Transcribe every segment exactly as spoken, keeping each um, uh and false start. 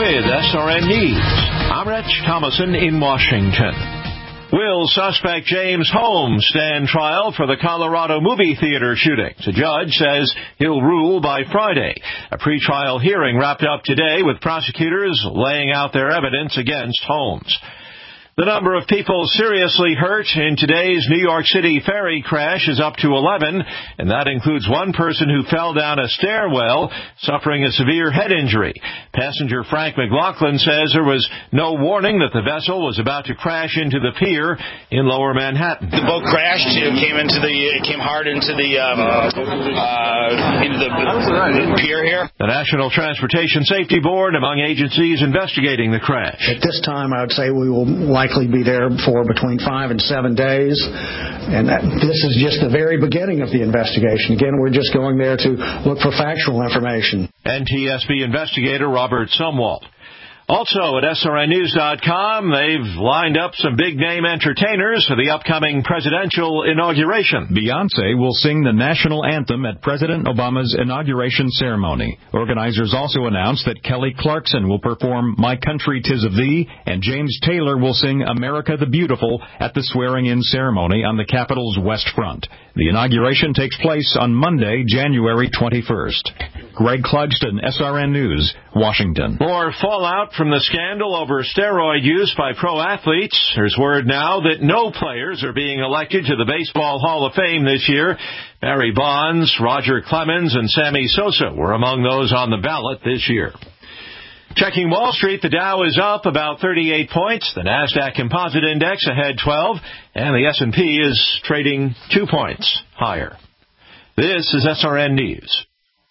with S R N News. I'm Rich Thomason in Washington. Will suspect James Holmes stand trial for the Colorado movie theater shootings? A judge says he'll rule by Friday. A pretrial hearing wrapped up today with prosecutors laying out their evidence against Holmes. The number of people seriously hurt in today's New York City ferry crash is up to eleven, and that includes one person who fell down a stairwell, suffering a severe head injury. Passenger Frank McLaughlin says there was no warning that the vessel was about to crash into the pier in Lower Manhattan. The boat crashed. It came into the. It came hard into the um, uh, into the pier here. The National Transportation Safety Board among agencies investigating the crash. At this time, I would say we will likely be there for between five and seven days. And that, this is just the very beginning of the investigation. Again, we're just going there to look for factual information. N T S B investigator Robert Sumwalt. Also at S R N news dot com, they've lined up some big-name entertainers for the upcoming presidential inauguration. Beyonce will sing the national anthem at President Obama's inauguration ceremony. Organizers also announced that Kelly Clarkson will perform My Country 'Tis of Thee, and James Taylor will sing America the Beautiful at the swearing-in ceremony on the Capitol's West Front. The inauguration takes place on Monday, January twenty-first. Greg Clugston, S R N News, Washington. More fallout from the scandal over steroid use by pro athletes. There's word now that no players are being elected to the Baseball Hall of Fame this year. Barry Bonds, Roger Clemens, and Sammy Sosa were among those on the ballot this year. Checking Wall Street, the Dow is up about thirty-eight points. The NASDAQ Composite Index ahead twelve, and the S and P is trading two points higher. This is S R N News.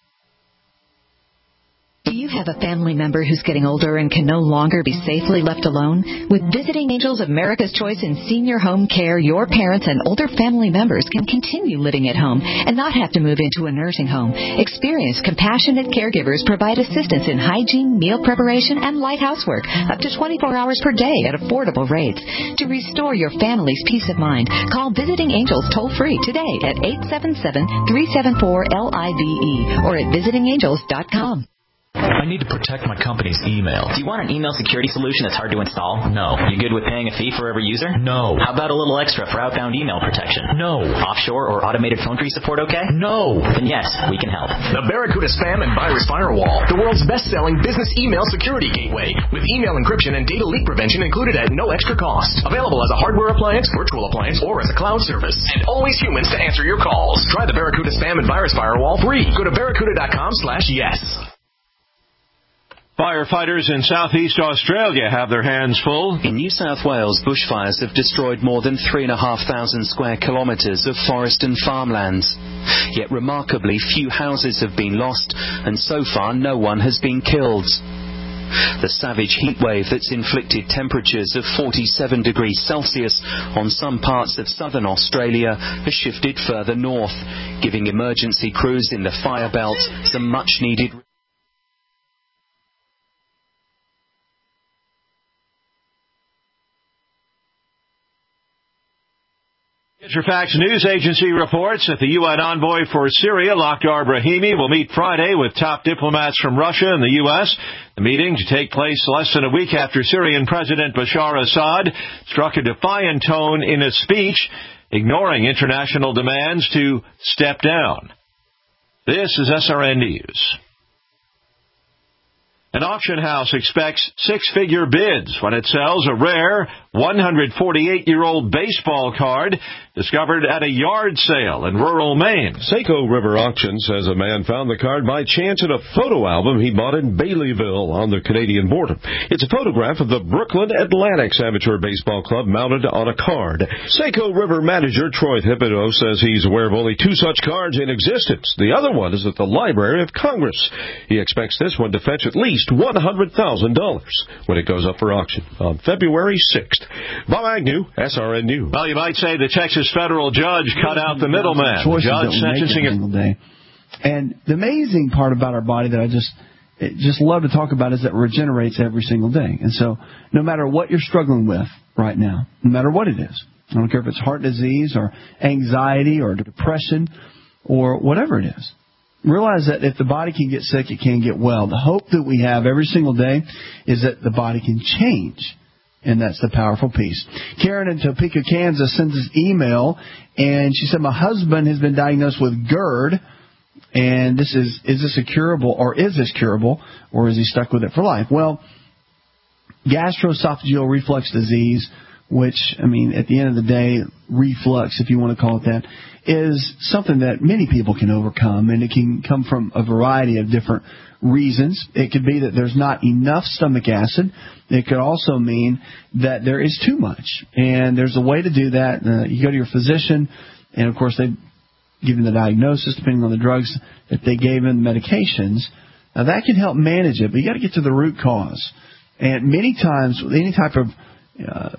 Do you have a family member who's getting older and can no longer be safely left alone? With Visiting Angels America's Choice in Senior Home Care, your parents and older family members can continue living at home and not have to move into a nursing home. Experienced, compassionate caregivers provide assistance in hygiene, meal preparation, and light housework up to twenty-four hours per day at affordable rates. To restore your family's peace of mind, call Visiting Angels toll-free today at eight seven seven, three seven four, L I V E or at visiting angels dot com. I need to protect my company's email. Do you want an email security solution that's hard to install? No. You good with paying a fee for every user? No. How about a little extra for outbound email protection? No. Offshore or automated phone tree support okay? No. Then yes, we can help. The Barracuda Spam and Virus Firewall, the world's best-selling business email security gateway, with email encryption and data leak prevention included at no extra cost. Available as a hardware appliance, virtual appliance, or as a cloud service. And always humans to answer your calls. Try the Barracuda Spam and Virus Firewall free. Go to barracuda dot com slash yes. Firefighters in southeast Australia have their hands full. In New South Wales, bushfires have destroyed more than three and a half thousand square kilometres of forest and farmlands. Yet remarkably few houses have been lost, and so far no one has been killed. The savage heatwave that's inflicted temperatures of forty-seven degrees Celsius on some parts of southern Australia has shifted further north, giving emergency crews in the fire belt some much-needed Interfax News Agency reports that the U N envoy for Syria, Lakhdar Brahimi, will meet Friday with top diplomats from Russia and the U S. The meeting, to take place less than a week after Syrian President Bashar Assad struck a defiant tone in a speech, ignoring international demands to step down. This is S R N News. An auction house expects six-figure bids when it sells a rare one hundred forty-eight-year-old baseball card discovered at a yard sale in rural Maine. Saco River Auction says a man found the card by chance in a photo album he bought in Baileyville on the Canadian border. It's a photograph of the Brooklyn Atlantics Amateur Baseball Club mounted on a card. Saco River manager Troy Thibodeau says he's aware of only two such cards in existence. The other one is at the Library of Congress. He expects this one to fetch at least one hundred thousand dollars when it goes up for auction on February sixth. Bob Agnew, S R N News. Well, you might say the Texas federal judge cut out the middleman. Judge sentencing a day. And the amazing part about our body that I just just love to talk about is that it regenerates every single day. And so no matter what you're struggling with right now, no matter what it is, I don't care if it's heart disease or anxiety or depression or whatever it is, realize that if the body can get sick, it can get well. The hope that we have every single day is that the body can change. And that's the powerful piece. Karen in Topeka, Kansas sends us email, and she said, my husband has been diagnosed with GERD, and this is, is this a curable, or is this curable, or is he stuck with it for life? Well, gastroesophageal reflux disease, which, I mean, at the end of the day, reflux, if you want to call it that, is something that many people can overcome, and it can come from a variety of different reasons. It could be that there's not enough stomach acid. It could also mean that there is too much, and there's a way to do that. Uh, you go to your physician, and, of course, they give you the diagnosis, depending on the drugs that they gave in, medications. Now, that can help manage it, but you got to get to the root cause. And many times, with any type of uh,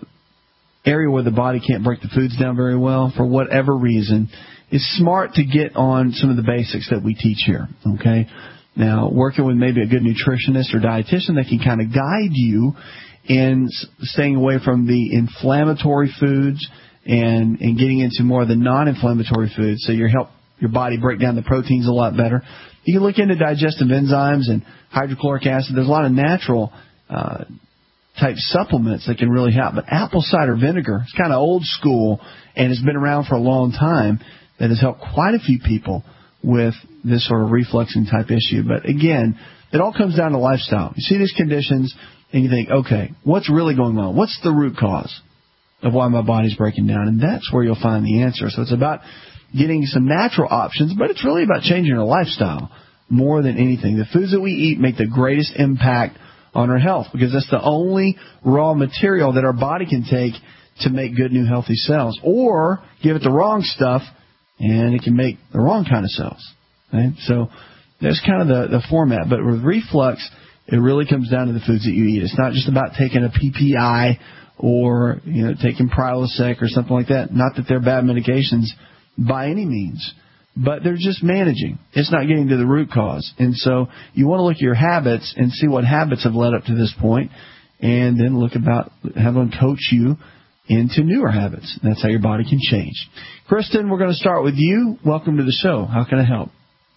area where the body can't break the foods down very well, for whatever reason, it's smart to get on some of the basics that we teach here, okay? Now, working with maybe a good nutritionist or dietitian that can kind of guide you in staying away from the inflammatory foods and, and getting into more of the non-inflammatory foods, so you help your body break down the proteins a lot better. You can look into digestive enzymes and hydrochloric acid. There's a lot of natural uh, type supplements that can really help. But apple cider vinegar, it's kind of old school and it's been around for a long time, that has helped quite a few people with this sort of refluxing type issue. But again, it all comes down to lifestyle. You see these conditions and you think, okay, what's really going on? What's the root cause of why my body's breaking down? And that's where you'll find the answer. So it's about getting some natural options, but it's really about changing our lifestyle more than anything. The foods that we eat make the greatest impact on our health, because that's the only raw material that our body can take to make good, new, healthy cells. Or give it the wrong stuff, and it can make the wrong kind of cells. Okay? So there's kind of the, the format. But with reflux, it really comes down to the foods that you eat. It's not just about taking a P P I or, you know, taking Prilosec or something like that. Not that they're bad medications by any means, but they're just managing. It's not getting to the root cause. And so you want to look at your habits and see what habits have led up to this point, and then look about, have them coach you into newer habits. That's how your body can change. Kristen, we're going to start with you. Welcome to the show. How can I help?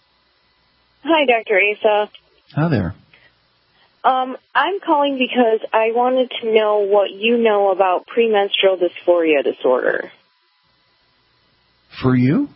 Hi, Doctor Asa. Hi there. Um, I'm calling because I wanted to know what you know about premenstrual dysphoria disorder. For you?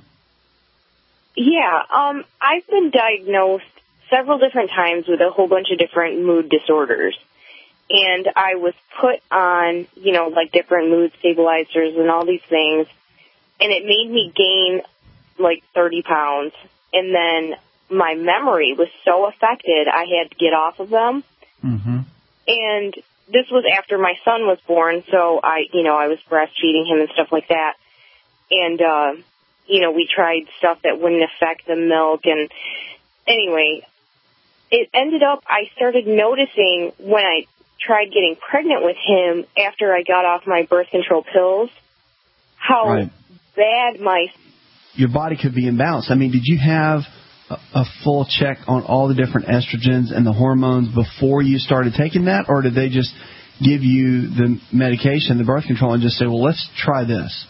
Yeah, um, I've been diagnosed several different times with a whole bunch of different mood disorders. And I was put on, you know, like different mood stabilizers and all these things. And it made me gain like thirty pounds. And then my memory was so affected, I had to get off of them. Mm-hmm. And this was after my son was born, so I, you know, I was breastfeeding him and stuff like that. And, uh, you know, we tried stuff that wouldn't affect the milk. And anyway, it ended up, I started noticing when I tried getting pregnant with him after I got off my birth control pills, how right. bad my... Your body could be imbalanced. I mean, did you have a, a full check on all the different estrogens and the hormones before you started taking that? Or did they just give you the medication, the birth control, and just say, well, let's try this?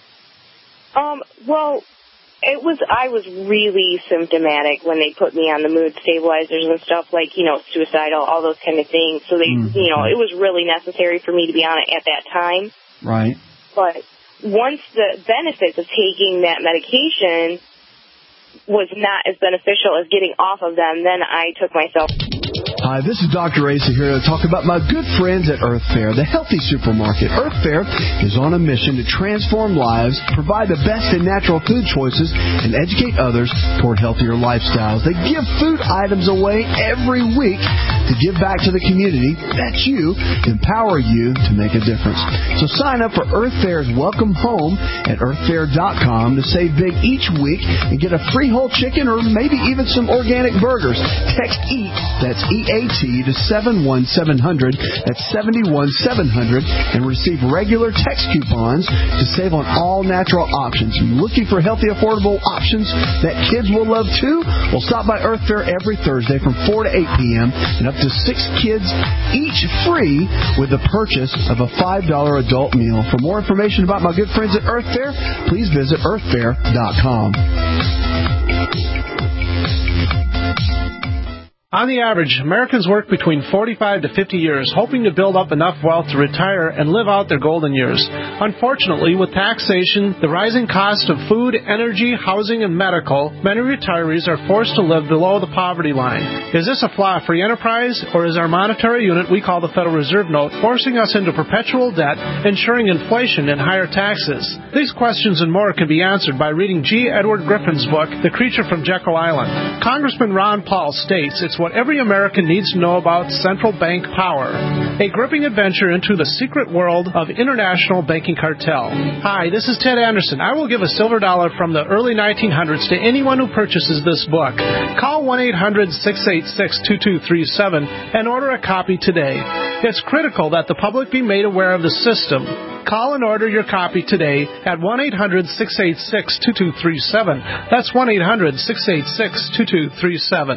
Um, well, it was, I was really symptomatic when they put me on the mood stabilizers and stuff, like, you know, suicidal, all those kind of things. So they, mm-hmm. you know, it was really necessary for me to be on it at that time. Right. But once the benefits of taking that medication was not as beneficial as getting off of them, then I took myself... Hi, this is Doctor Asa here to talk about my good friends at Earth Fare, the healthy supermarket. Earth Fare is on a mission to transform lives, provide the best in natural food choices, and educate others toward healthier lifestyles. They give food items away every week to give back to the community. That's you, empower you to make a difference. So sign up for Earth Fare's Welcome Home at earth fare dot com to save big each week and get a free whole chicken or maybe even some organic burgers. Text EAT, that's E A T, to seven one seven zero zero, that's seven one seven zero zero, and receive regular text coupons to save on all natural options. Are you looking for healthy, affordable options that kids will love too? Well, stop by Earth Fare every Thursday from four to eight p.m. and up to six kids each free with the purchase of a five dollar adult meal. For more information about my good friends at Earth Fare, please visit earth fare dot com. On the average, Americans work between forty-five to fifty years, hoping to build up enough wealth to retire and live out their golden years. Unfortunately, with taxation, the rising cost of food, energy, housing, and medical, many retirees are forced to live below the poverty line. Is this a flaw-free enterprise, or is our monetary unit we call the Federal Reserve Note forcing us into perpetual debt, ensuring inflation and higher taxes? These questions and more can be answered by reading G. Edward Griffin's book, The Creature from Jekyll Island. Congressman Ron Paul states it's what every American needs to know about central bank power. A gripping adventure into the secret world of international banking cartel. Hi, this is Ted Anderson. I will give a silver dollar from the early nineteen hundreds to anyone who purchases this book. Call one eight hundred six eight six two two three seven and order a copy today. It's critical that the public be made aware of the system. Call and order your copy today at one eight hundred six eight six two two three seven. That's one eight hundred six eight six two two three seven.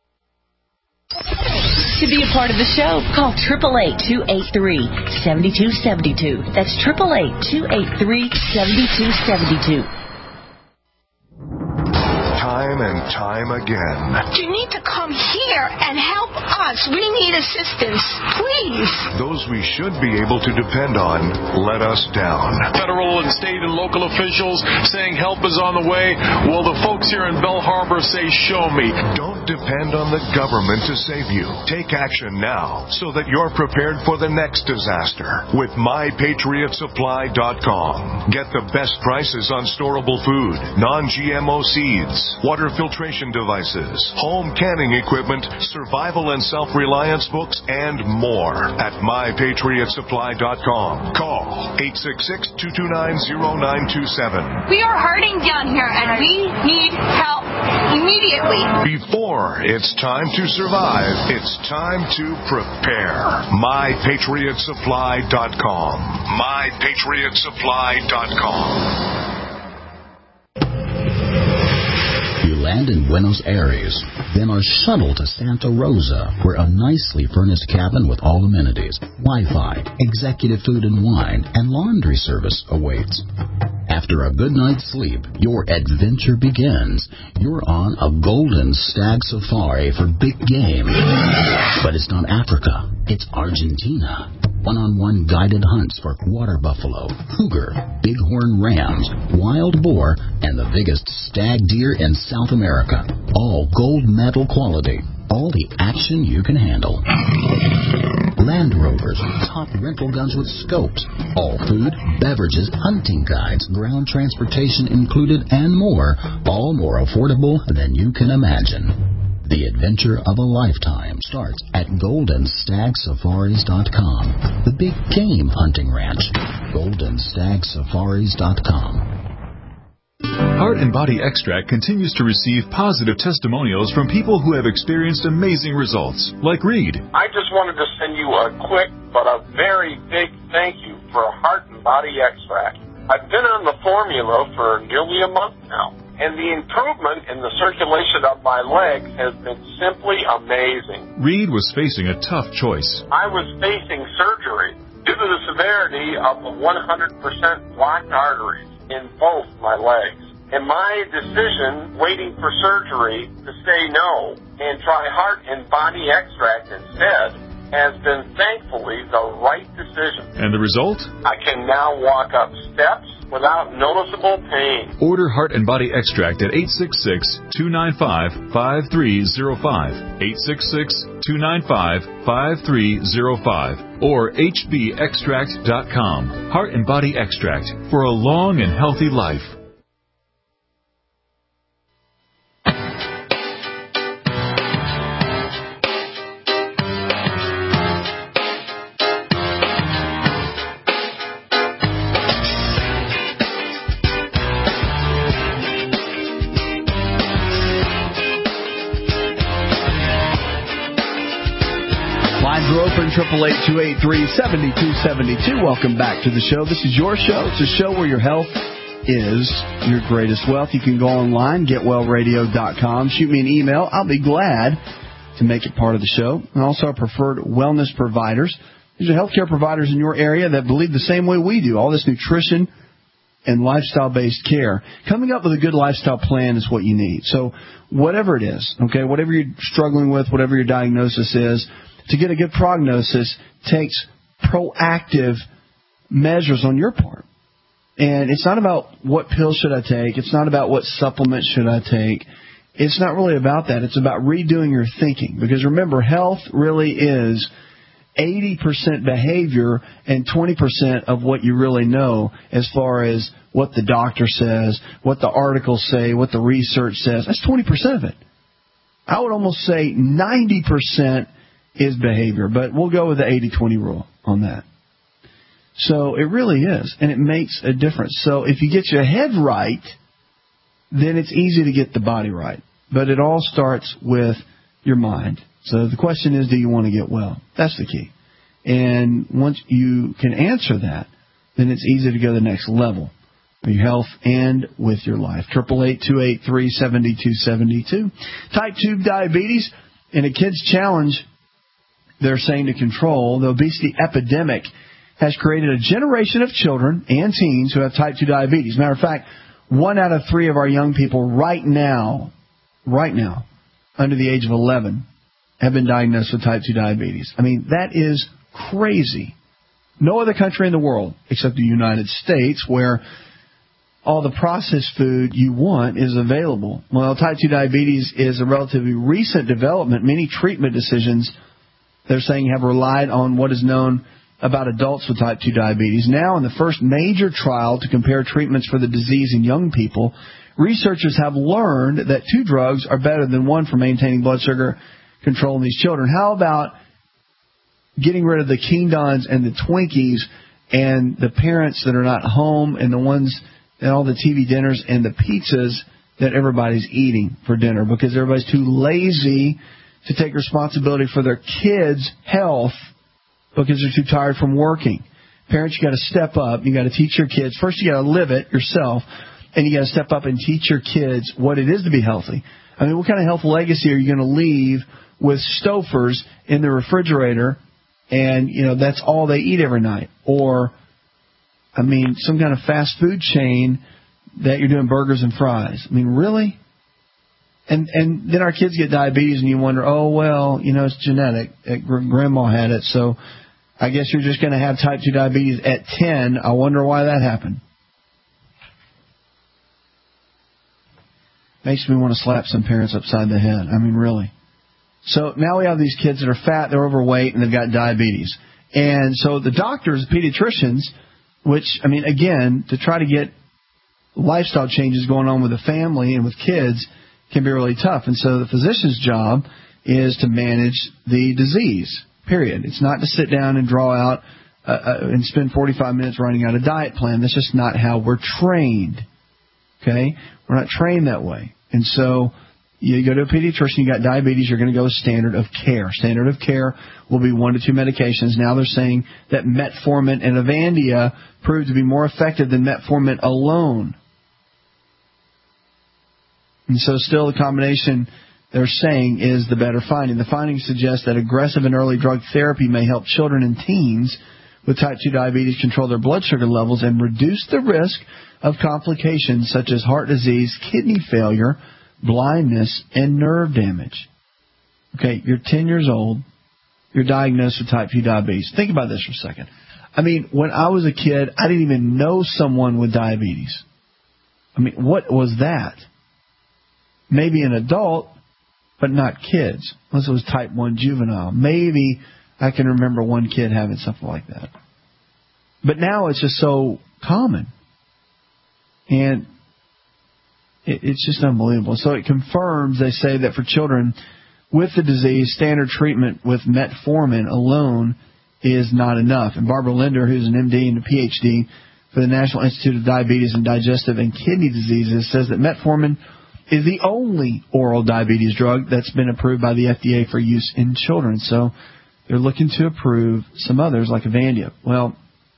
To be a part of the show, call eight eight eight, two eight three, seven two seven two. That's eight eight eight, two eight three, seven two seven two. Time and time again. You need to come here and help us. We need assistance, please. Those we should be able to depend on let us down. Federal and state and local officials saying help is on the way. Well, the folks here in Bell Harbor say, show me. Don't depend on the government to save you. Take action now so that you're prepared for the next disaster with my patriot supply dot com. Get the best prices on storable food, non G M O seeds, water filtration devices, home canning equipment, survival and self-reliance books, and more at my patriot supply dot com. Call eight six six, two two nine, zero nine two seven. We are hurting down here, and we need help immediately. Before it's time to survive, it's time to prepare. my patriot supply dot com. my patriot supply dot com. You land in Buenos Aires, then are shuttled to Santa Rosa, where a nicely furnished cabin with all amenities, Wi-Fi, executive food and wine, and laundry service awaits. After a good night's sleep, your adventure begins. You're on a golden stag safari for big game. But it's not Africa, it's Argentina. One-on-one guided hunts for water buffalo, cougar, bighorn rams, wild boar, and the biggest stag deer in South America. All gold medal quality. All the action you can handle. Land Rovers, top rental guns with scopes. All food, beverages, hunting guides, ground transportation included, and more. All more affordable than you can imagine. The adventure of a lifetime starts at golden stag safaris dot com. The big game hunting ranch. golden stag safaris dot com. Heart and Body Extract continues to receive positive testimonials from people who have experienced amazing results, like Reed. I just wanted to send you a quick but a very big thank you for Heart and Body Extract. I've been on the formula for nearly a month now, and the improvement in the circulation of my legs has been simply amazing. Reed was facing a tough choice. I was facing surgery due to the severity of the one hundred percent blocked arteries in both my legs. And my decision, waiting for surgery, to say no and try Heart and Body Extract instead, has been thankfully the right decision. And the result? I can now walk up steps without noticeable pain. Order Heart and Body Extract at eight six six, two nine five, five three zero five, eight six six, two nine five, five three zero five, or H B extract dot com. Heart and Body Extract for a long and healthy life. eight eight eight, two eight three, seven two seven two. Welcome back to the show. This is your show. It's a show where your health is your greatest wealth. You can go online, get well radio dot com. Shoot me an email. I'll be glad to make it part of the show. And also our preferred wellness providers. These are healthcare providers in your area that believe the same way we do. All this nutrition and lifestyle-based care. Coming up with a good lifestyle plan is what you need. So whatever it is, okay, whatever you're struggling with, whatever your diagnosis is, to get a good prognosis takes proactive measures on your part. And it's not about what pills should I take. It's not about what supplements should I take. It's not really about that. It's about redoing your thinking. Because remember, health really is eighty percent behavior and twenty percent of what you really know as far as what the doctor says, what the articles say, what the research says. That's twenty percent of it. I would almost say ninety percent is behavior, but we'll go with the eighty twenty rule on that. So it really is, and it makes a difference. So if you get your head right, then it's easy to get the body right. But it all starts with your mind. So the question is, do you want to get well? That's the key. And once you can answer that, then it's easy to go to the next level with your health and with your life. eight eight eight, two eight three, seven two seven two. Type two diabetes in a kid's challenge, they're saying to control the obesity epidemic has created a generation of children and teens who have type two diabetes. Matter of fact, one out of three of our young people right now, right now, under the age of eleven, have been diagnosed with type two diabetes. I mean, that is crazy. No other country in the world, except the United States, where all the processed food you want is available. Well, type two diabetes is a relatively recent development. Many treatment decisions, they're saying, have relied on what is known about adults with type two diabetes. Now, in the first major trial to compare treatments for the disease in young people, researchers have learned that two drugs are better than one for maintaining blood sugar control in these children. How about getting rid of the King Dons and the Twinkies and the parents that are not home and the ones and all the T V dinners and the pizzas that everybody's eating for dinner because everybody's too lazy to take responsibility for their kids' health because they're too tired from working. Parents, you got to step up. You got to teach your kids. First, you got to live it yourself, and you got to step up and teach your kids what it is to be healthy. I mean, what kind of health legacy are you going to leave with Stouffer's in the refrigerator, and you know that's all they eat every night? Or, I mean, some kind of fast food chain that you're doing burgers and fries. I mean, really? And and then our kids get diabetes, and you wonder, oh well, you know, it's genetic. Grandma had it, so I guess you're just going to have type two diabetes at ten. I wonder why that happened. Makes me want to slap some parents upside the head. I mean, really. So now we have these kids that are fat, they're overweight, and they've got diabetes. And so the doctors, pediatricians, which, I mean, again, to try to get lifestyle changes going on with the family and with kids can be really tough. And so the physician's job is to manage the disease, period. It's not to sit down and draw out uh, uh, and spend forty-five minutes writing out a diet plan. That's just not how we're trained. Okay? We're not trained that way. And so you go to a pediatrician, you got diabetes, you're going to go with standard of care. Standard of care will be one to two medications. Now they're saying that metformin and Avandia proved to be more effective than metformin alone. And so still the combination they're saying is the better finding. The findings suggest that aggressive and early drug therapy may help children and teens with type two diabetes control their blood sugar levels and reduce the risk of complications such as heart disease, kidney failure, blindness, and nerve damage. Okay, you're ten years old. You're diagnosed with type two diabetes. Think about this for a second. I mean, when I was a kid, I didn't even know someone with diabetes. I mean, what was that? Maybe an adult, but not kids, unless it was type one juvenile. Maybe I can remember one kid having something like that. But now it's just so common. And it, it's just unbelievable. So it confirms, they say, that for children with the disease, standard treatment with metformin alone is not enough. And Barbara Linder, who's an M D and a P H D for the National Institute of Diabetes and Digestive and Kidney Diseases, says that metformin is the only oral diabetes drug that's been approved by the F D A for use in children. So they're looking to approve some others like Avandia. Well,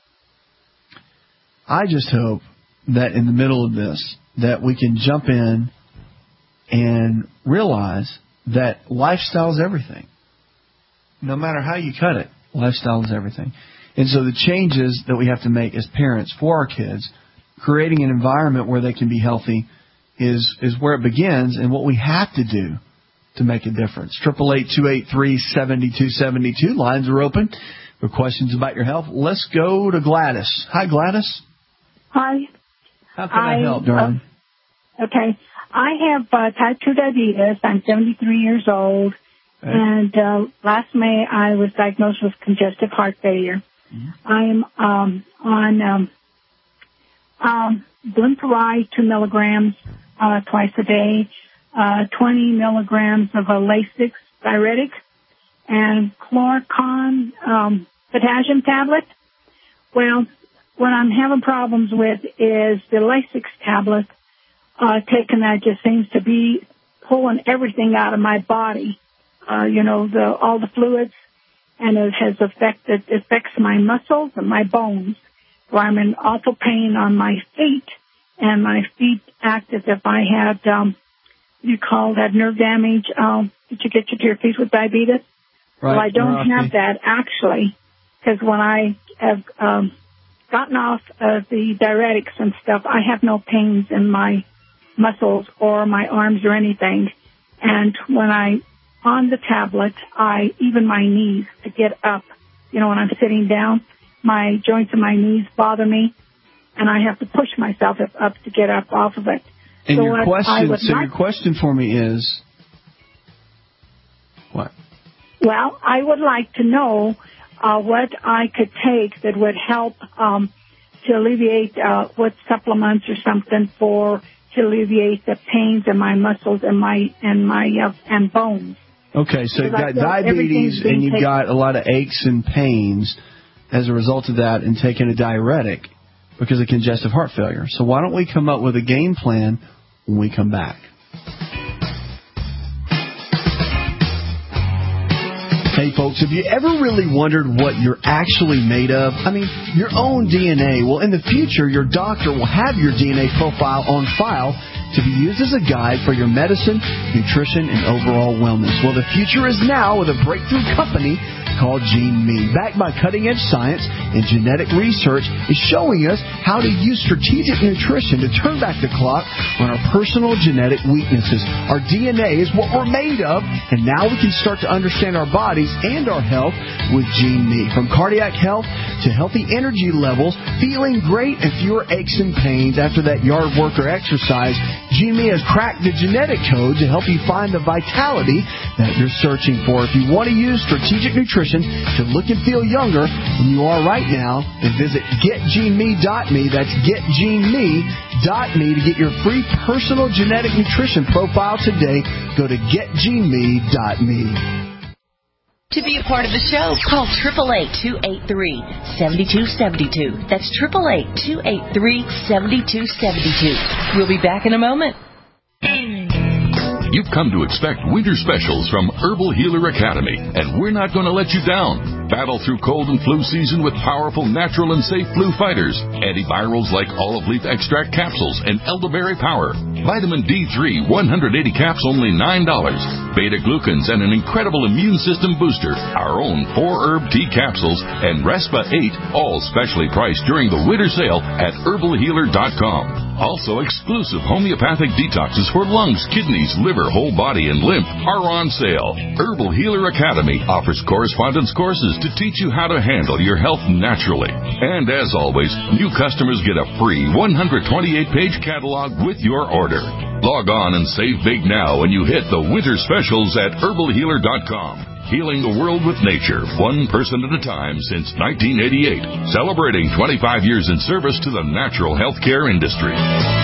I just hope that in the middle of this, that we can jump in and realize that lifestyle is everything. No matter how you cut it, lifestyle is everything. And so the changes that we have to make as parents for our kids creating an environment where they can be healthy is is where it begins, and what we have to do to make a difference. Triple eight two eight three seventy two seventy two. Lines are open for questions about your health. Let's go to Gladys. Hi, Gladys. Hi. How can I, I help, darling? Uh, okay. I have uh, type two diabetes. I'm seventy-three years old. Okay. And uh, last May I was diagnosed with congestive heart failure. Mm-hmm. I'm um, on um, um, Glimepiride, two milligrams uh, twice a day, uh, twenty milligrams of a Lasix diuretic, and Chlorcon um, potassium tablet. Well, what I'm having problems with is the Lasix tablet. Uh, taking that just seems to be pulling everything out of my body. Uh, you know, the, all the fluids, and it has affected, affects my muscles and my bones, where I'm in awful pain on my feet, and my feet act as if I had, um, you call that nerve damage. Um, did you get to your feet with diabetes? Right. Well, I don't Right. have that actually, because when I have, um, gotten off of the diuretics and stuff, I have no pains in my muscles or my arms or anything. And when I on the tablet, I even my knees to get up. You know, when I'm sitting down, my joints in my knees bother me, and I have to push myself up to get up off of it. And so your question, so like, your question for me is what? Well, I would like to know uh, what I could take that would help um, to alleviate uh, what supplements or something for to alleviate the pains in my muscles and my and my uh, and bones. Okay, so you've Because got I feel diabetes everything's being and you've taken- got a lot of aches and pains as a result of that and taking a diuretic because of congestive heart failure. So why don't we come up with a game plan when we come back? Hey folks, have you ever really wondered what you're actually made of? I mean, your own D N A. Well, in the future, your doctor will have your D N A profile on file to be used as a guide for your medicine, nutrition, and overall wellness. Well, the future is now with a breakthrough company called GeneMe. Backed by cutting-edge science and genetic research, is showing us how to use strategic nutrition to turn back the clock on our personal genetic weaknesses. Our D N A is what we're made of, and now we can start to understand our bodies and our health with GeneMe. From cardiac health to healthy energy levels, feeling great, and fewer aches and pains after that yard work or exercise, GeneMe has cracked the genetic code to help you find the vitality that you're searching for. If you want to use strategic nutrition to look and feel younger than you are right now, then visit get gene me dot me. That's get gene me dot me to get your free personal genetic nutrition profile today. Go to get gene me dot me. To be a part of the show, call eight eight eight, two eight three, seven two seven two. That's eight eight eight, two eight three, seven two seven two. We'll be back in a moment. You've come to expect winter specials from Herbal Healer Academy, and we're not going to let you down. Battle through cold and flu season with powerful, natural, and safe flu fighters. Antivirals like olive leaf extract capsules and elderberry power. Vitamin D three, one hundred eighty caps, only nine dollars. Beta-glucans and an incredible immune system booster. Our own four-herb tea capsules and Respa eight, all specially priced during the winter sale at herbal healer dot com. Also, exclusive homeopathic detoxes for lungs, kidneys, liver, whole body, and lymph are on sale. Herbal Healer Academy offers correspondence courses to teach you how to handle your health naturally. And as always, new customers get a free one hundred twenty-eight page catalog with your order. Log on and save big now when you hit the winter specials at herbal healer dot com. Healing the world with nature, one person at a time since nineteen eighty-eight. Celebrating twenty-five years in service to the natural healthcare industry.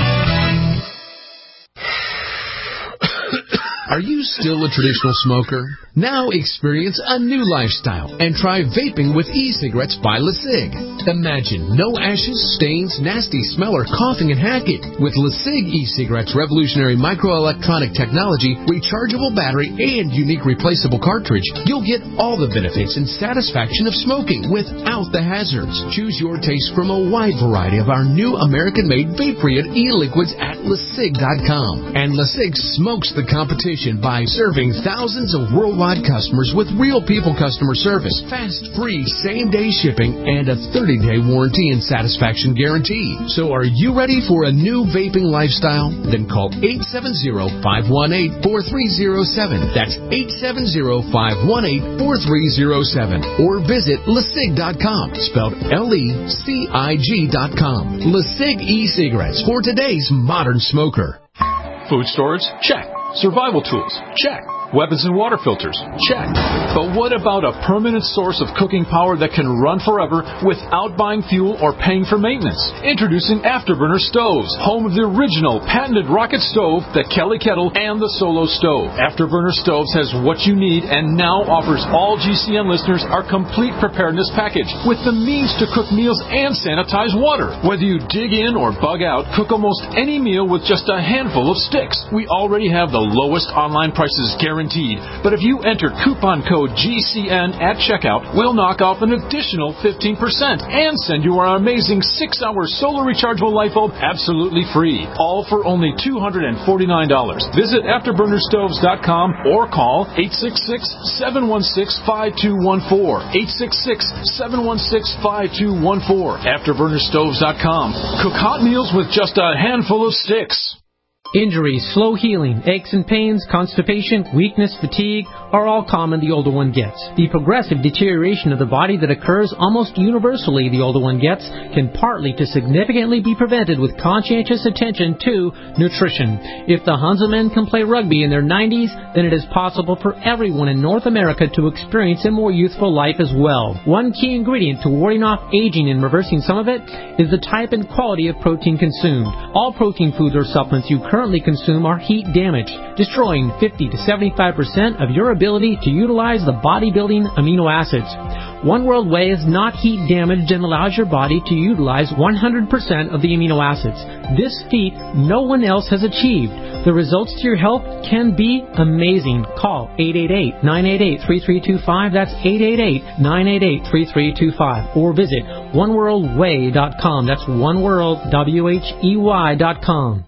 Are you still a traditional smoker? Now experience a new lifestyle and try vaping with e-cigarettes by LeSig. Imagine no ashes, stains, nasty smell, or coughing and hacking. With LeSig e-cigarettes' revolutionary microelectronic technology, rechargeable battery, and unique replaceable cartridge, you'll get all the benefits and satisfaction of smoking without the hazards. Choose your taste from a wide variety of our new American-made vape-free e-liquids at LeSig dot com. And LeSig smokes the competition reputation by serving thousands of worldwide customers with real people customer service, fast, free, same-day shipping, and a thirty-day warranty and satisfaction guarantee. So are you ready for a new vaping lifestyle? Then call eight seven zero, five one eight, four three zero seven. That's eight seven zero, five one eight, four three zero seven. Or visit lecig dot com, spelled L E C I G dot com. Lecig e-cigarettes for today's modern smoker. Food storage? Check. Survival tools? Check. Weapons and water filters? Check. But what about a permanent source of cooking power that can run forever without buying fuel or paying for maintenance? Introducing Afterburner Stoves, home of the original patented rocket stove, the Kelly Kettle, and the Solo Stove. Afterburner Stoves has what you need and now offers all G C N listeners our complete preparedness package with the means to cook meals and sanitize water. Whether you dig in or bug out, cook almost any meal with just a handful of sticks. We already have the lowest online prices guaranteed. But if you enter coupon code G C N at checkout, we'll knock off an additional fifteen percent and send you our amazing six hour solar rechargeable light bulb absolutely free. All for only two hundred forty-nine dollars. Visit afterburner stoves dot com or call eight six six, seven one six, five two one four. eight six six, seven one six, five two one four. afterburner stoves dot com. Cook hot meals with just a handful of sticks. Injuries, slow healing, aches and pains, constipation, weakness, fatigue are all common the older one gets. The progressive deterioration of the body that occurs almost universally the older one gets can partly to significantly be prevented with conscientious attention to nutrition. If the Hanselmen can play rugby in their nineties, then it is possible for everyone in North America to experience a more youthful life as well. One key ingredient to warding off aging and reversing some of it is the type and quality of protein consumed. All protein foods or supplements you currently currently consume are heat damaged, destroying fifty to seventy-five percent of your ability to utilize the bodybuilding amino acids. One World Whey is not heat damaged and allows your body to utilize one hundred percent of the amino acids. This feat no one else has achieved. The results to your health can be amazing. Call eight eight eight, nine eight eight, three three two five. That's eight eight eight, nine eight eight, three three two five. Or visit one world whey dot com. That's oneworld, W H E Y dot com.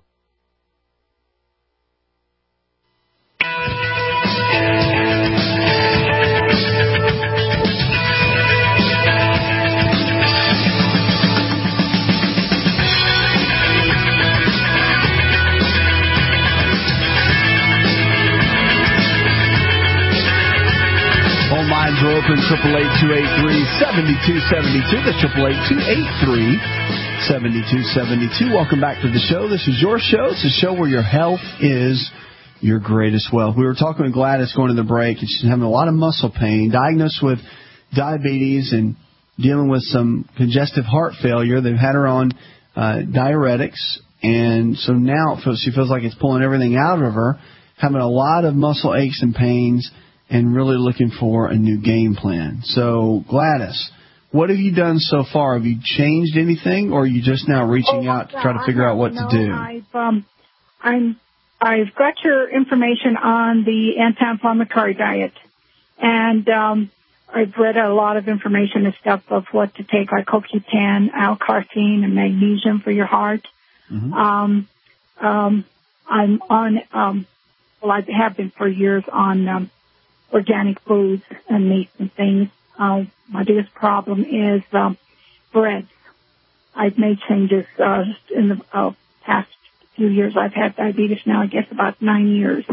Lines are open, triple eight, two eight three, seven two seven two. That's triple eight, two eight three, seven two seven two. Welcome back to the show. This is your show. It's a show where your health is your greatest wealth. We were talking with Gladys going to the break, and she's having a lot of muscle pain, diagnosed with diabetes and dealing with some congestive heart failure. They've had her on uh, diuretics, and so now it feels, she feels like it's pulling everything out of her, having a lot of muscle aches and pains, and really looking for a new game plan. So, Gladys, what have you done so far? Have you changed anything, or are you just now reaching oh, out to try to figure out what no, to do? I've, um, I'm, I've got your information on the anti-inflammatory diet, and um, I've read a lot of information and stuff of what to take, like C O Q ten, L-carnitine, and magnesium for your heart. Mm-hmm. Um, um, I'm on, um, well, I have been for years on um, organic foods and meats and things. Uh, my biggest problem is um, breads. I've made changes uh, in the uh, past few years. I've had diabetes now, I guess, about nine years.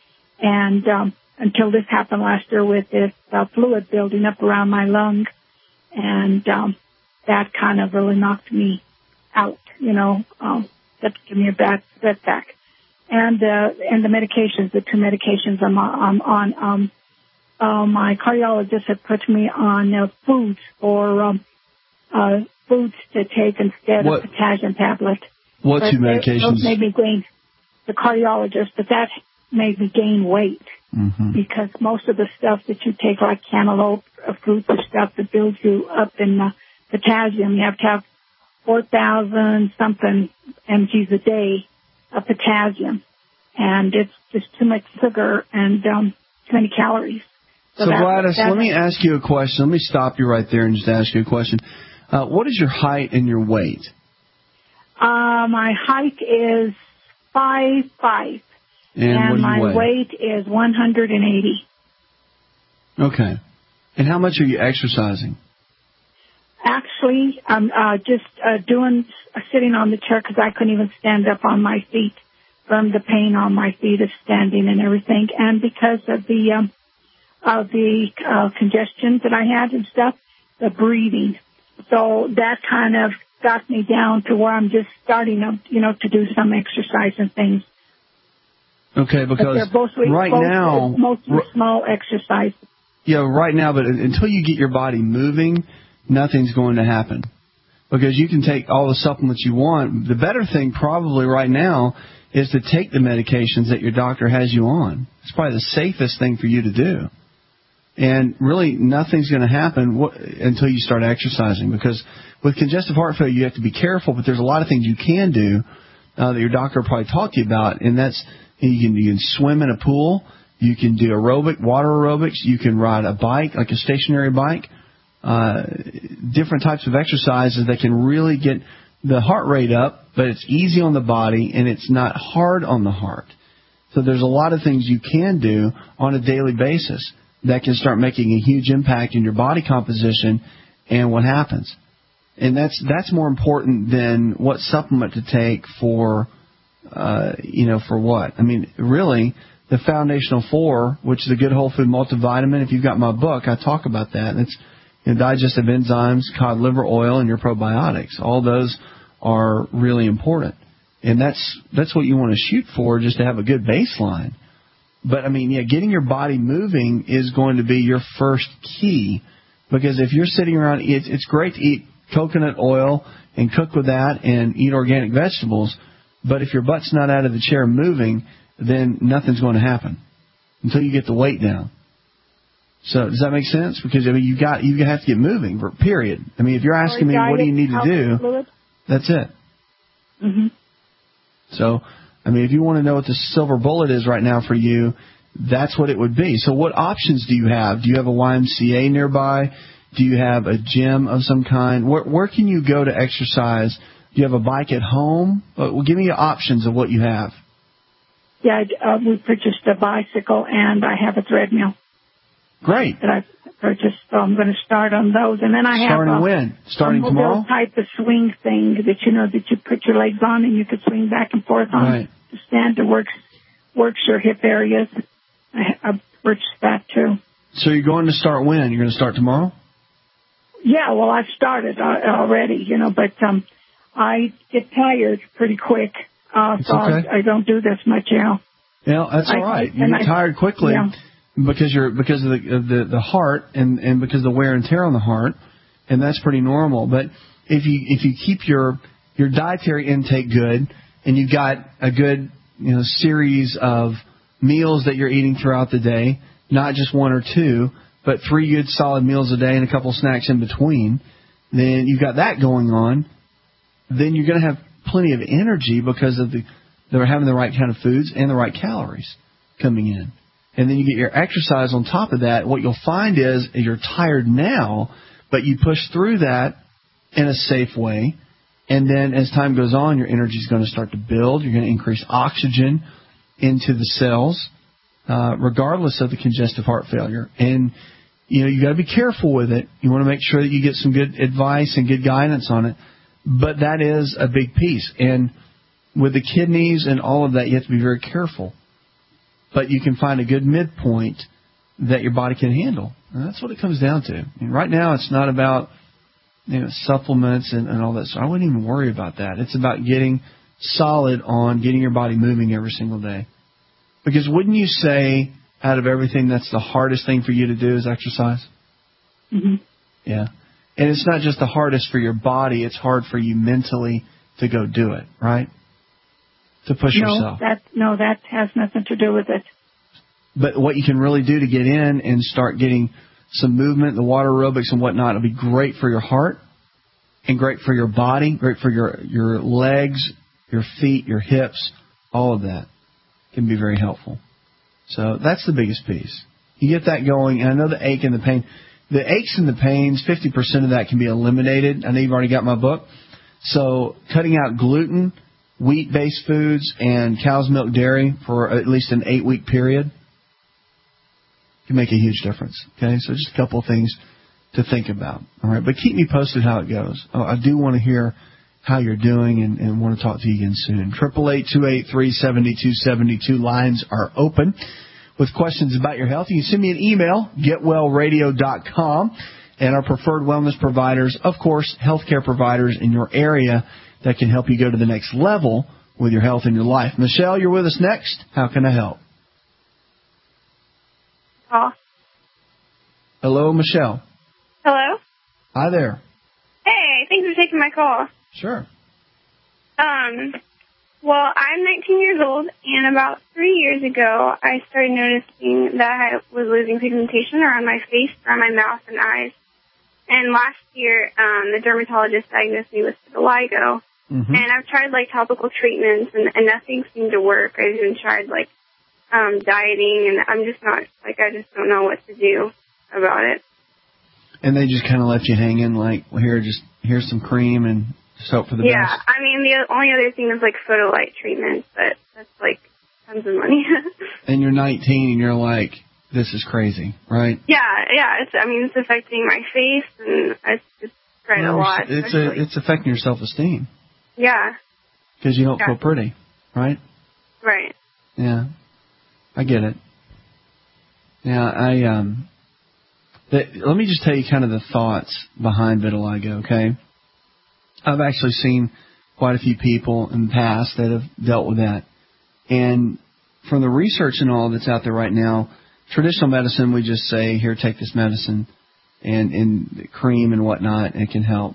And um, until this happened last year with this uh, fluid building up around my lung, and um, that kind of really knocked me out, you know, um, that gave me a bad setback. And, uh, and the medications, the two medications I'm on, I'm on um, Uh, my cardiologist had put me on uh, foods or um, uh, foods to take instead what, of potassium tablet. What but two medications? Those made me gain, the cardiologist, but that made me gain weight mm-hmm. because most of the stuff that you take, like cantaloupe, uh, fruits and stuff that builds you up in uh, potassium, you have to have four thousand something mgs a day of potassium, and it's just too much sugar and um, too many calories. So, so Gladys, let me ask you a question. Let me stop you right there and just ask you a question. Uh, what is your height and your weight? Uh, my height is five five, And, and what do you my weigh? weight is one hundred eighty. Okay. And how much are you exercising? Actually, I'm uh, just uh, doing uh, sitting on the chair because I couldn't even stand up on my feet from the pain on my feet of standing and everything, and because of the um, of the uh, congestion that I had and stuff, the breathing. So that kind of got me down to where I'm just starting, to, you know, to do some exercise and things. Okay, But because they're both, right both, now, mostly small exercise. yeah, right now, but until you get your body moving, nothing's going to happen. Because you can take all the supplements you want. The better thing probably right now is to take the medications that your doctor has you on. It's probably the safest thing for you to do. And really, nothing's going to happen wh- until you start exercising. Because with congestive heart failure, you have to be careful, but there's a lot of things you can do uh, that your doctor will probably talk to you about. And that's, you can, you can swim in a pool, you can do aerobic, water aerobics, you can ride a bike, like a stationary bike, uh, different types of exercises that can really get the heart rate up, but it's easy on the body and it's not hard on the heart. So there's a lot of things you can do on a daily basis that can start making a huge impact in your body composition and what happens. And that's that's more important than what supplement to take for, uh, you know, for what. I mean, really, the Foundational Four, which is a good whole food multivitamin, if you've got my book, I talk about that. It's you know, digestive enzymes, cod liver oil, and your probiotics. All those are really important. And that's that's what you want to shoot for, just to have a good baseline. But, I mean, yeah, getting your body moving is going to be your first key. Because if you're sitting around, it's, it's great to eat coconut oil and cook with that and eat organic vegetables. But if your butt's not out of the chair moving, then nothing's going to happen until you get the weight down. So does that make sense? Because, I mean, you got you have to get moving, period. I mean, if you're asking me what do you need to do, that's it. Mm-hmm. So, I mean, if you want to know what the silver bullet is right now for you, that's what it would be. So what options do you have? Do you have a Y M C A nearby? Do you have a gym of some kind? Where, where can you go to exercise? Do you have a bike at home? Well, give me the options of what you have. Yeah, uh, we purchased a bicycle and I have a treadmill. Great. That I purchased, so I'm going to start on those. And then I Starting have a, when? Starting a tomorrow? type of swing thing that, you know, that you put your legs on and you can swing back and forth on. Right. The stand that works, works your hip areas. I, I purchased that too. So you're going to start when? You're going to start tomorrow? Yeah, well, I've started uh, already, you know, but um, I get tired pretty quick, uh, so okay. I, I don't do this much, you know. Yeah, that's I, all right. I, You get I, tired quickly yeah. because you're because of the of the, the heart and, and because of the wear and tear on the heart, and that's pretty normal. But if you if you keep your your dietary intake good and you've got a good you know series of meals that you're eating throughout the day, not just one or two, but three good solid meals a day and a couple snacks in between, then you've got that going on, then you're going to have plenty of energy because of the they're having the right kind of foods and the right calories coming in. And then you get your exercise on top of that. What you'll find is you're tired now, but you push through that in a safe way. And then as time goes on, your energy is going to start to build. You're going to increase oxygen into the cells, uh, regardless of the congestive heart failure. And, you know, you got to be careful with it. You want to make sure that you get some good advice and good guidance on it. But that is a big piece. And with the kidneys and all of that, you have to be very careful. But you can find a good midpoint that your body can handle. And that's what it comes down to. And right now, it's not about you know supplements and, and all that. So I wouldn't even worry about that. It's about getting solid on getting your body moving every single day. Because wouldn't you say, out of everything, that's the hardest thing for you to do is exercise? Mm-hmm. Yeah. And it's not just the hardest for your body. It's hard for you mentally to go do it, right? To push no, yourself. That, no, that has nothing to do with it. But what you can really do to get in and start getting some movement, the water aerobics and whatnot, it'll be great for your heart and great for your body, great for your, your legs, your feet, your hips, all of that can be very helpful. So that's the biggest piece. You get that going, and I know the ache and the pain. The aches and the pains, fifty percent of that can be eliminated. I know you've already got my book. So cutting out gluten, wheat-based foods and cow's milk dairy for at least an eight-week period can make a huge difference. Okay, so just a couple of things to think about. All right, but keep me posted how it goes. Oh, I do want to hear how you're doing and, and want to talk to you again soon. Triple eight two eight three seven two seven two lines are open with questions about your health. You can send me an email, get well radio dot com, and our preferred wellness providers, of course, healthcare providers in your area that can help you go to the next level with your health and your life. Michelle, you're with us next. How can I help? Oh. Hello, Michelle. Hello? Hi there. Hey, thanks for taking my call. Sure. Um, well, I'm nineteen years old, and about three years ago, I started noticing that I was losing pigmentation around my face, around my mouth, and eyes. And last year, um, the dermatologist diagnosed me with vitiligo. Mm-hmm. And I've tried, like, topical treatments, and, and nothing seemed to work. I've even tried, like, um, dieting, and I'm just not, like, I just don't know what to do about it. And they just kind of left you hanging, like, well, here, just, here's some cream and just hope for the yeah, best. Yeah, I mean, the only other thing is, like, photolite treatment, but that's, like, tons of money. And you're nineteen, and you're like, this is crazy, right? Yeah, yeah, it's, I mean, it's affecting my face, and I just tried well, a lot. It's, a, it's affecting your self-esteem. Yeah. Because you don't yeah. feel pretty, right? Right. Yeah, I get it. Yeah, I, um... The, let me just tell you kind of the thoughts behind vitiligo, okay? I've actually seen quite a few people in the past that have dealt with that. And from the research and all that's out there right now, traditional medicine, we just say, here, take this medicine and, and cream and whatnot, and it can help.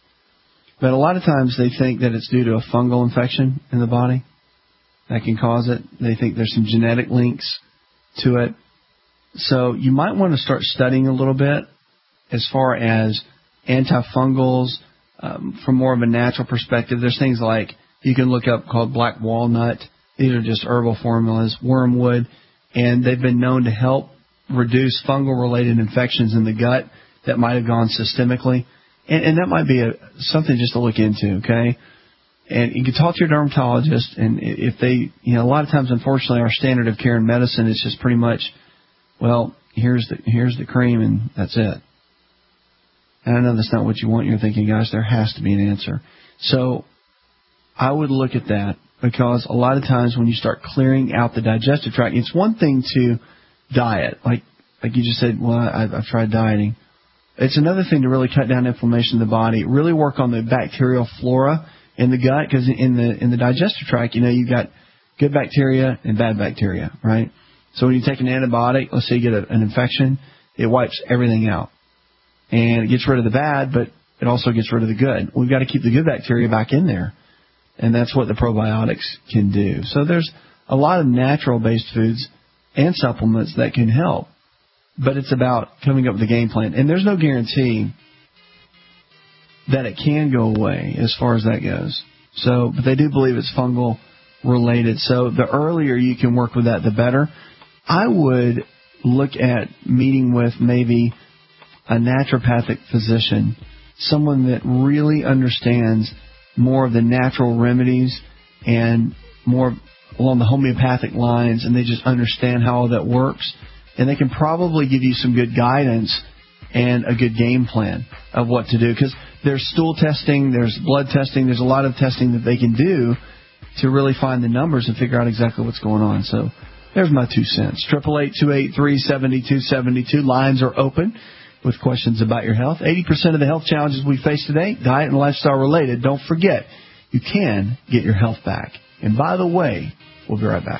But a lot of times they think that it's due to a fungal infection in the body that can cause it. They think there's some genetic links to it. So you might want to start studying a little bit as far as antifungals um, from more of a natural perspective. There's things like you can look up called black walnut. These are just herbal formulas, wormwood, and they've been known to help reduce fungal-related infections in the gut that might have gone systemically. And, and that might be a, something just to look into, okay? And you can talk to your dermatologist, and if they, you know, a lot of times, unfortunately, our standard of care in medicine is just pretty much, well, here's the here's the cream, and that's it. And I know that's not what you want. You're thinking, gosh, there has to be an answer. So I would look at that, because a lot of times when you start clearing out the digestive tract, it's one thing to diet, like like you just said, well, I've, I've tried dieting. It's another thing to really cut down inflammation in the body, really work on the bacterial flora in the gut, because in the in the digestive tract, you know, you've got good bacteria and bad bacteria, right? So when you take an antibiotic, let's say you get a, an infection, it wipes everything out. And it gets rid of the bad, but it also gets rid of the good. We've got to keep the good bacteria back in there. And that's what the probiotics can do. So there's a lot of natural-based foods and supplements that can help. But it's about coming up with a game plan. And there's no guarantee that it can go away as far as that goes. So, but they do believe it's fungal related. So the earlier you can work with that, the better. I would look at meeting with maybe a naturopathic physician, someone that really understands more of the natural remedies and more along the homeopathic lines, and they just understand how all that works. And they can probably give you some good guidance and a good game plan of what to do. Because there's stool testing, there's blood testing, there's a lot of testing that they can do to really find the numbers and figure out exactly what's going on. So there's my two cents. Triple eight two eight three seventy two seventy two. Lines are open with questions about your health. Eighty percent of the health challenges we face today, diet and lifestyle related. Don't forget, you can get your health back. And by the way, we'll be right back.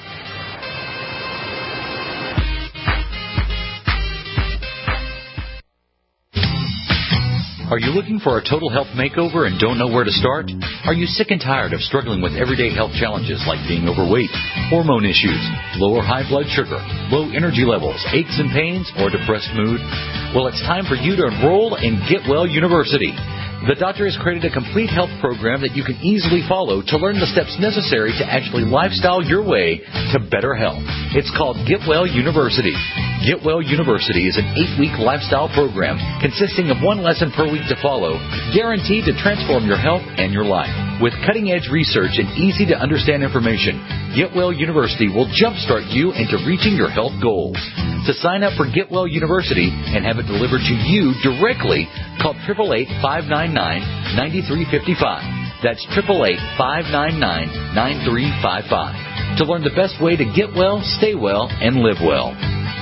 Are you looking for a total health makeover and don't know where to start? Are you sick and tired of struggling with everyday health challenges like being overweight, hormone issues, low or high blood sugar, low energy levels, aches and pains, or depressed mood? Well, it's time for you to enroll in Get Well University. The doctor has created a complete health program that you can easily follow to learn the steps necessary to actually lifestyle your way to better health. It's called Get Well University. Get Well University is an eight-week lifestyle program consisting of one lesson per week to follow, guaranteed to transform your health and your life. With cutting-edge research and easy-to-understand information, Get Well University will jumpstart you into reaching your health goals. To sign up for Get Well University and have it delivered to you directly, call eight eight eight, five nine nine, nine three five five. That's eight eight eight, five nine nine, nine three five five. To learn the best way to get well, stay well, and live well.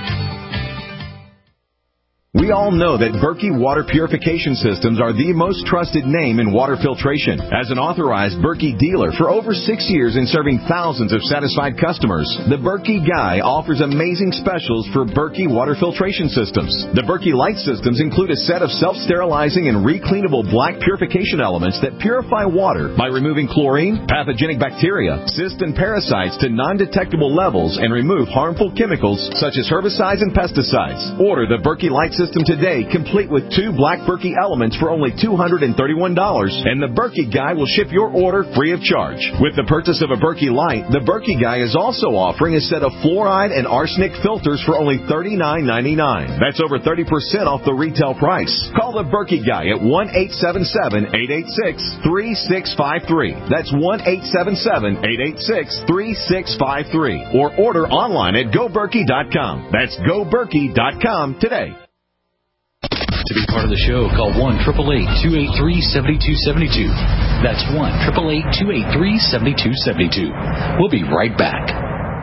We all know that Berkey Water Purification Systems are the most trusted name in water filtration. As an authorized Berkey dealer for over six years and serving thousands of satisfied customers, the Berkey Guy offers amazing specials for Berkey Water Filtration Systems. The Berkey Light Systems include a set of self-sterilizing and recleanable black purification elements that purify water by removing chlorine, pathogenic bacteria, cysts, and parasites to non-detectable levels and remove harmful chemicals such as herbicides and pesticides. Order the Berkey Light System today, complete with two black Berkey elements for only two hundred thirty-one dollars, and the Berkey Guy will ship your order free of charge. With the purchase of a Berkey Light, the Berkey Guy is also offering a set of fluoride and arsenic filters for only thirty-nine ninety-nine. That's over thirty percent off the retail price. Call the Berkey Guy at one eight seven seven, eight eight six, three six five three. That's one eight seven seven, eight eight six, three six five three. Or order online at go berkey dot com. That's go berkey dot com today. To be part of the show, call one eight eight eight, two eight three, seven two seven two. That's one eight eight eight, two eight three, seven two seven two. We'll be right back.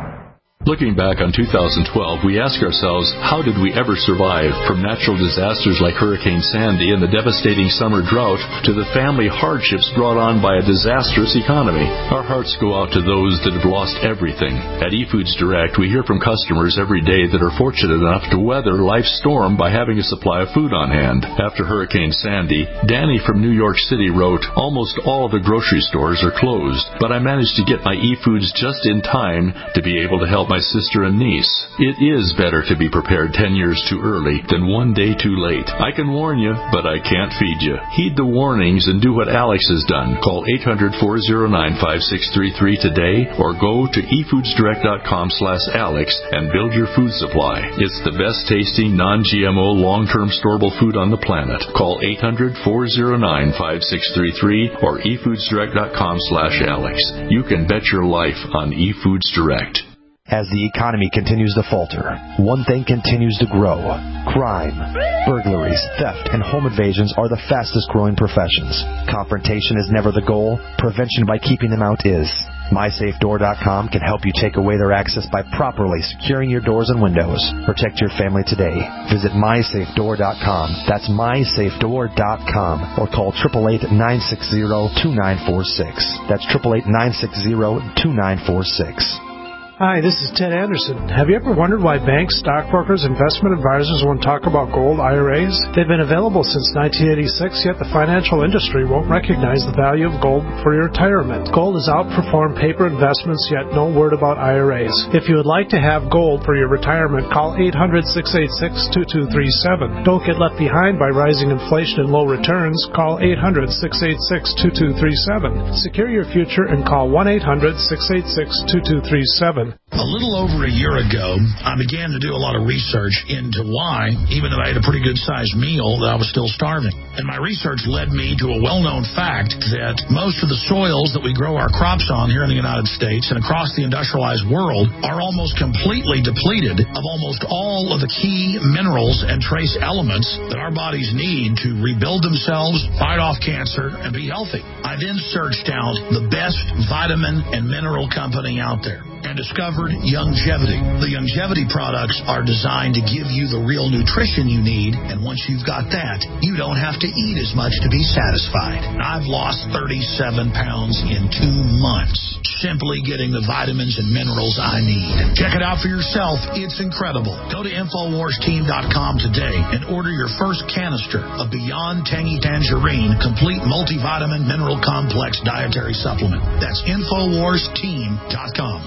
Looking back on two thousand twelve, we ask ourselves, how did we ever survive? From natural disasters like Hurricane Sandy and the devastating summer drought to the family hardships brought on by a disastrous economy. Our hearts go out to those that have lost everything. At eFoods Direct, we hear from customers every day that are fortunate enough to weather life's storm by having a supply of food on hand. After Hurricane Sandy, Danny from New York City wrote, almost all of the grocery stores are closed, but I managed to get my eFoods just in time to be able to help my sister and niece. It is better to be prepared ten years too early than one day too late. I can warn you, but I can't feed you. Heed the warnings and do what Alex has done. Call eight hundred, four oh nine, five six three three today or go to e foods direct dot com slash Alex and build your food supply. It's the best tasting, non-G M O, long-term storable food on the planet. Call eight hundred, four oh nine, five six three three or e foods direct dot com slash Alex. You can bet your life on eFoods Direct. As the economy continues to falter, one thing continues to grow. Crime. Burglaries, theft, and home invasions are the fastest growing professions. Confrontation is never the goal. Prevention by keeping them out is. my safe door dot com can help you take away their access by properly securing your doors and windows. Protect your family today. Visit my safe door dot com. That's my safe door dot com. Or call eight eight eight, nine six zero, two nine four six. That's eight eight eight, nine six zero, two nine four six. Hi, this is Ted Anderson. Have you ever wondered why banks, stockbrokers, investment advisors won't talk about gold I R As? They've been available since nineteen eighty-six, yet the financial industry won't recognize the value of gold for your retirement. Gold has outperformed paper investments, yet no word about I R As. If you would like to have gold for your retirement, call eight hundred, six eight six, two two three seven. Don't get left behind by rising inflation and low returns. Call eight hundred, six eight six, two two three seven. Secure your future and call one eight hundred, six eight six, two two three seven. A little over a year ago, I began to do a lot of research into why, even though I ate a pretty good-sized meal, that I was still starving. And my research led me to a well-known fact that most of the soils that we grow our crops on here in the United States and across the industrialized world are almost completely depleted of almost all of the key minerals and trace elements that our bodies need to rebuild themselves, fight off cancer, and be healthy. I then searched out the best vitamin and mineral company out there and discovered Youngevity. The Youngevity products are designed to give you the real nutrition you need, and once you've got that, you don't have to eat as much to be satisfied. I've lost thirty-seven pounds in two months, simply getting the vitamins and minerals I need. Check it out for yourself. It's incredible. Go to infowars team dot com today and order your first canister of Beyond Tangy Tangerine Complete Multivitamin Mineral Complex Dietary Supplement. That's infowars team dot com.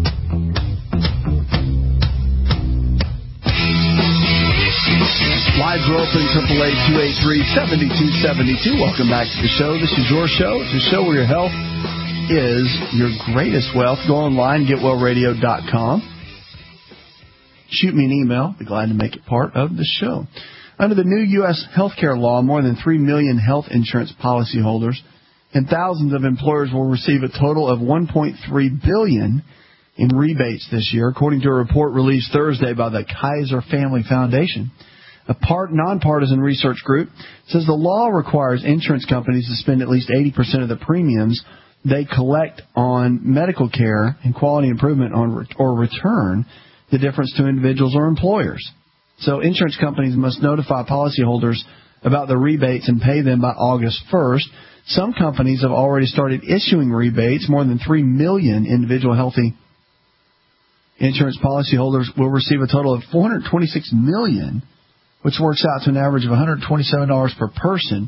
Live Lines are open, triple eight two eight three seven two seven two. Welcome back to the show. This is your show. It's a show where your health is your greatest wealth. Go online, get well radio dot com. Shoot me an email. Be glad to make it part of the show. Under the new U S healthcare law, more than three million health insurance policyholders and thousands of employers will receive a total of one point three billion dollars in rebates this year, according to a report released Thursday by the Kaiser Family Foundation. A part nonpartisan research group says the law requires insurance companies to spend at least eighty percent of the premiums they collect on medical care and quality improvement on or return the difference to individuals or employers. So insurance companies must notify policyholders about the rebates and pay them by August first. Some companies have already started issuing rebates. More than three million individual healthy insurance policyholders will receive a total of four hundred twenty-six million dollars, which works out to an average of one hundred twenty-seven dollars per person.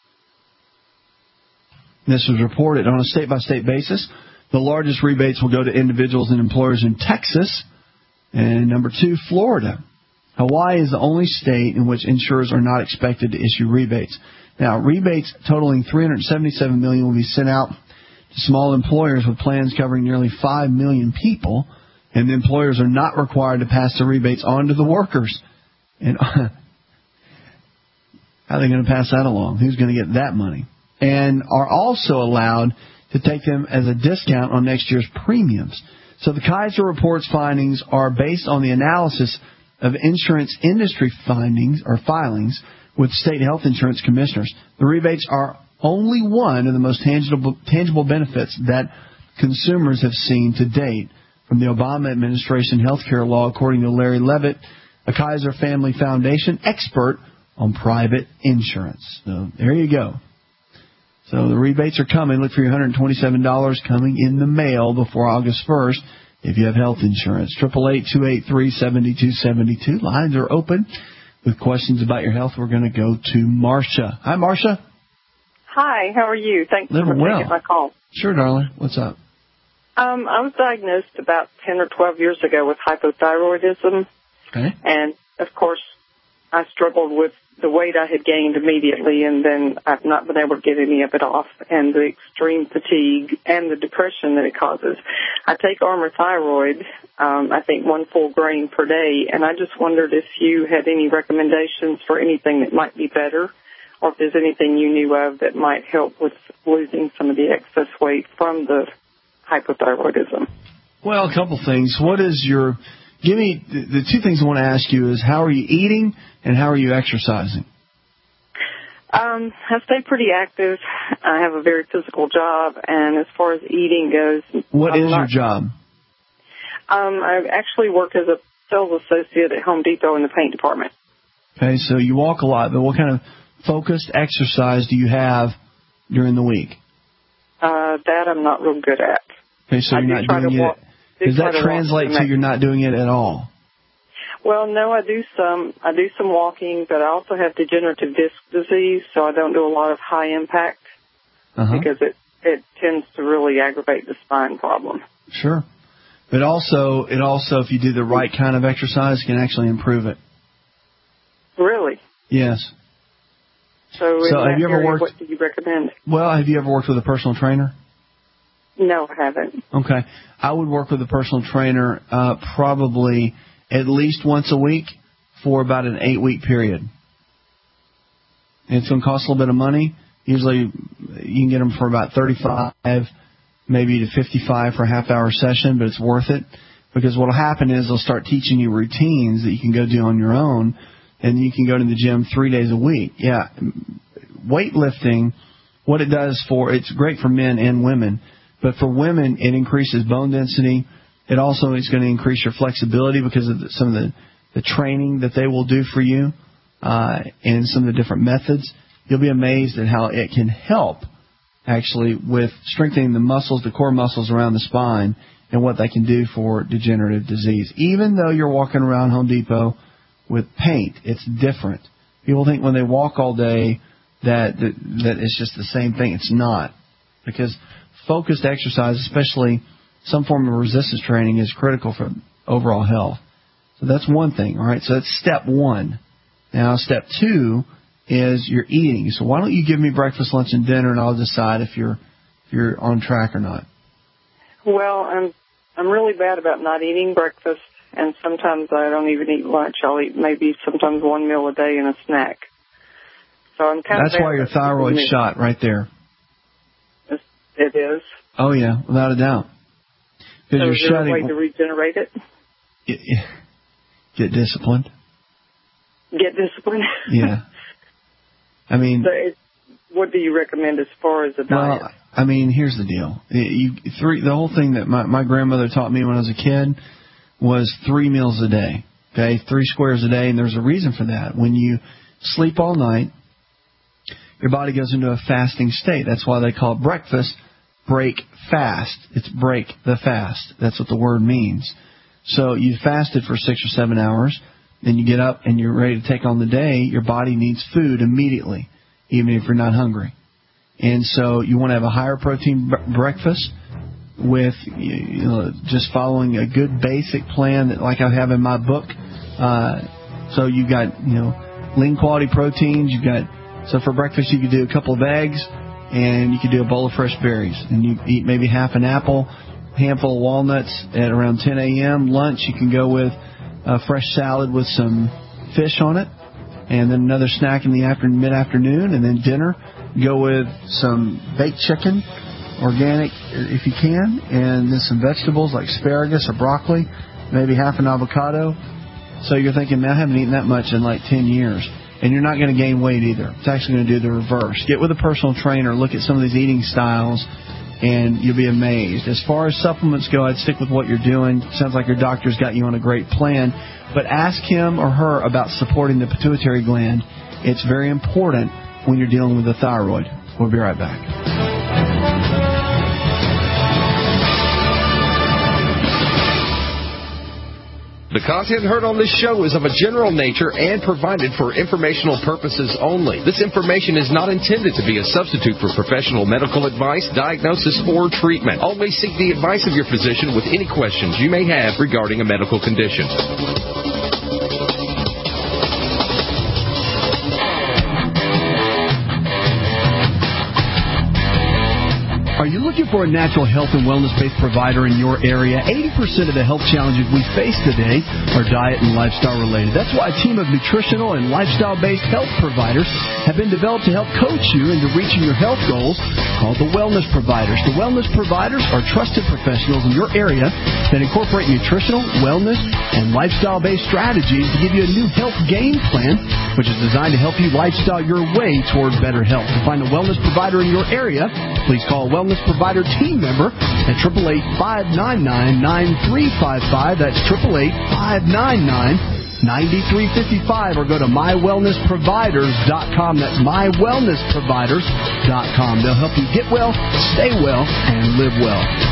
This was reported on a state-by-state basis. The largest rebates will go to individuals and employers in Texas. And number two, Florida. Hawaii is the only state in which insurers are not expected to issue rebates. Now, rebates totaling three hundred seventy-seven million dollars will be sent out to small employers with plans covering nearly five million people, and the employers are not required to pass the rebates on to the workers. And how are they going to pass that along? Who's going to get that money? And are also allowed to take them as a discount on next year's premiums. So the Kaiser report's findings are based on the analysis of insurance industry findings or filings with state health insurance commissioners. The rebates are only one of the most tangible tangible benefits that consumers have seen to date from the Obama administration health care law, according to Larry Levitt, a Kaiser Family Foundation expert on private insurance. So there you go. So the rebates are coming. Look for your one hundred twenty-seven dollars coming in the mail before August first if you have health insurance. triple eight two eight three seven two seven two. Lines are open. With questions about your health, we're going to go to Marcia. Hi, Marcia. Hi, how are you? Thanks Living for well. taking my call. Sure, darling. What's up? Um, I was diagnosed about ten or twelve years ago with hypothyroidism. Okay. And, of course, I struggled with the weight I had gained immediately, and then I've not been able to get any of it off, and the extreme fatigue and the depression that it causes. I take Armour Thyroid, um, I think one full grain per day, and I just wondered if you had any recommendations for anything that might be better, or if there's anything you knew of that might help with losing some of the excess weight from the hypothyroidism. Well, a couple things. What is your... Give me the, the two things I want to ask you is how are you eating and how are you exercising? Um, I stay pretty active. I have a very physical job, and as far as eating goes, what I'm is not, your job? Um, I actually work as a sales associate at Home Depot in the paint department. Okay, so you walk a lot, but what kind of focused exercise do you have during the week? Uh, that I'm not real good at. Okay, so I you're do not doing it. Walk, do does that to translate to you're not doing it at all? Well, no, I do some. I do some walking, but I also have degenerative disc disease, so I don't do a lot of high impact uh-huh. because it it tends to really aggravate the spine problem. Sure, but also it also if you do the right kind of exercise can actually improve it. Really? Yes. So, so in have you ever area, worked? What do you recommend? Well, have you ever worked with a personal trainer? No, I haven't. Okay. I would work with a personal trainer uh, probably at least once a week for about an eight-week period. And it's going to cost a little bit of money. Usually you can get them for about thirty-five dollars, maybe to fifty-five dollars for a half-hour session, but it's worth it because what will happen is they'll start teaching you routines that you can go do on your own, and you can go to the gym three days a week. Yeah, weightlifting, what it does for, it's great for men and women. But for women, it increases bone density. It also is going to increase your flexibility because of the, some of the, the training that they will do for you uh, and some of the different methods. You'll be amazed at how it can help, actually, with strengthening the muscles, the core muscles around the spine, and what they can do for degenerative disease. Even though you're walking around Home Depot with paint, it's different. People think when they walk all day that that, that it's just the same thing. It's not. Because focused exercise, especially some form of resistance training, is critical for overall health. So that's one thing, all right? So that's step one. Now, step two is your eating. So why don't you give me breakfast, lunch, and dinner, and I'll decide if you're if you're on track or not. Well, I'm I'm really bad about not eating breakfast, and sometimes I don't even eat lunch. I'll eat maybe sometimes one meal a day and a snack. So I'm kind That's of why your thyroid's shot right there. It is. Oh yeah, without a doubt. So Because is you're there a way shutting. to regenerate it? Get disciplined. Get disciplined? Yeah. I mean, so it, what do you recommend as far as a diet? well, I mean, here's the deal. You, three, the whole thing that my, my grandmother taught me when I was a kid was three meals a day. Okay, three squares a day, and there's a reason for that. When you sleep all night, your body goes into a fasting state. That's why they call it breakfast break fast. It's break the fast. That's what the word means. So you fasted for six or seven hours, then you get up and you're ready to take on the day. Your body needs food immediately, even if you're not hungry. And so you want to have a higher protein b- breakfast with, you know, just following a good basic plan that, like I have in my book. Uh, so you got, you know, lean quality proteins. You got, so for breakfast you could do a couple of eggs and you could do a bowl of fresh berries. And you eat maybe half an apple, handful of walnuts at around ten a.m. Lunch, you can go with a fresh salad with some fish on it, and then another snack in the afternoon, mid-afternoon, and then dinner, go with some baked chicken, organic if you can, and then some vegetables like asparagus or broccoli, maybe half an avocado. So you're thinking, man, I haven't eaten that much in like ten years. And you're not going to gain weight either. It's actually going to do the reverse. Get with a personal trainer, look at some of these eating styles, and you'll be amazed. As far as supplements go, I'd stick with what you're doing. Sounds like your doctor's got you on a great plan. But ask him or her about supporting the pituitary gland. It's very important when you're dealing with the thyroid. We'll be right back. The content heard on this show is of a general nature and provided for informational purposes only. This information is not intended to be a substitute for professional medical advice, diagnosis, or treatment. Always seek the advice of your physician with any questions you may have regarding a medical condition. Are you looking for a natural health and wellness-based provider in your area? eighty percent of the health challenges we face today are diet and lifestyle-related. That's why a team of nutritional and lifestyle-based health providers have been developed to help coach you into reaching your health goals, called the Wellness Providers. The Wellness Providers are trusted professionals in your area that incorporate nutritional, wellness, and lifestyle-based strategies to give you a new health game plan, which is designed to help you lifestyle your way toward better health. To find a wellness provider in your area, please call a Wellness Provider team member at eight eight eight, five nine nine, nine three five five. That's eight eight eight, five nine nine, nine three five five. Or go to my wellness providers dot com. That's my wellness providers dot com. They'll help you get well, stay well, and live well.